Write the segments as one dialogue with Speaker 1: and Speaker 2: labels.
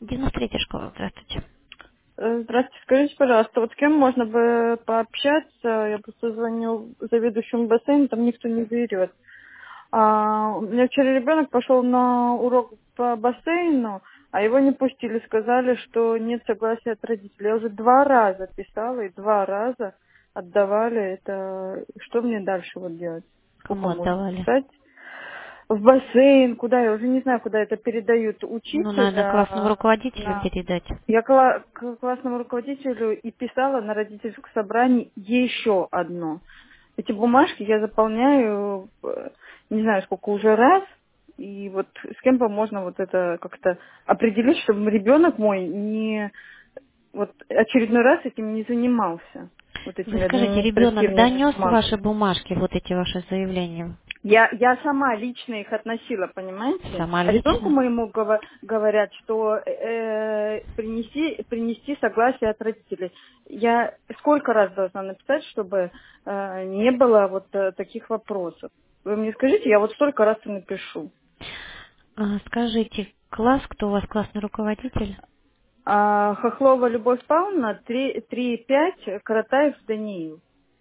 Speaker 1: 93-я школа, здравствуйте.
Speaker 2: Здравствуйте, скажите, пожалуйста, вот с кем можно бы пообщаться? Я просто звоню заведующему бассейну, там никто не берет. У меня вчера ребенок пошел на урок по бассейну, а его не пустили, сказали, что нет согласия от родителей. Я уже 2 раза писала и 2 раза отдавали. Это что мне дальше вот делать? Сколько
Speaker 1: Кому
Speaker 2: можно
Speaker 1: отдавали?
Speaker 2: писать? В бассейн, куда, я уже не знаю, куда это передают
Speaker 1: Ну, надо классному
Speaker 2: учителя
Speaker 1: руководителю
Speaker 2: на
Speaker 1: передать.
Speaker 2: я к классному руководителю и писала на родительском собрании еще одно. Эти бумажки я заполняю, не знаю, сколько уже раз, и вот с кем бы можно вот это как-то определить, чтобы ребенок мой не вот очередной раз этим не занимался, вот
Speaker 1: Вы
Speaker 2: этими
Speaker 1: скажите, ребенок
Speaker 2: административными
Speaker 1: донес ваши
Speaker 2: бумагами.
Speaker 1: бумажки, вот эти ваши заявления?
Speaker 2: Я сама лично их относила, понимаете?
Speaker 1: Сама
Speaker 2: А ребенку
Speaker 1: лично?
Speaker 2: моему говорят, что принести согласие от родителей. Я сколько раз должна написать, чтобы не было вот таких вопросов? Вы мне скажите, я вот столько раз и напишу.
Speaker 1: Скажите, класс, кто у вас классный руководитель?
Speaker 2: Хохлова Любовь Павловна, 3,5, Каратаев Даниил.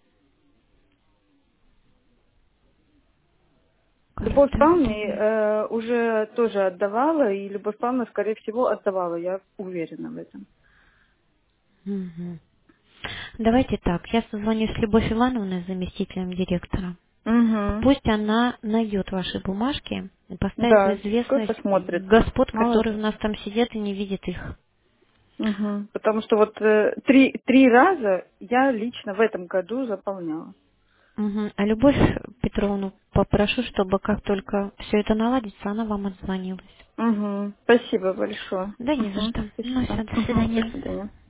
Speaker 2: Любовь
Speaker 1: Каратаев
Speaker 2: Павловна
Speaker 1: Даниил.
Speaker 2: уже тоже отдавала, и Любовь Павловна, скорее всего, отдавала, я уверена в этом.
Speaker 1: Мгм. Давайте так, я созвонюсь с Любовью Ивановной, заместителем директора.
Speaker 2: Угу.
Speaker 1: Пусть она найдет ваши бумажки и поставит в
Speaker 2: Да, пускай
Speaker 1: известность
Speaker 2: посмотрит.
Speaker 1: господ, которые у
Speaker 2: Молодец.
Speaker 1: нас там сидят и не видят их.
Speaker 2: Угу. Потому что вот три раза я лично в этом году заполняла.
Speaker 1: Мгм. А Любовь Петровну попрошу, чтобы как только все это наладится, она вам отзвонилась.
Speaker 2: Угу. Спасибо большое.
Speaker 1: Да не за
Speaker 2: Угу.
Speaker 1: что. Ну
Speaker 2: Спасибо.
Speaker 1: все, до
Speaker 2: Угу. До
Speaker 1: свидания.
Speaker 2: свидания.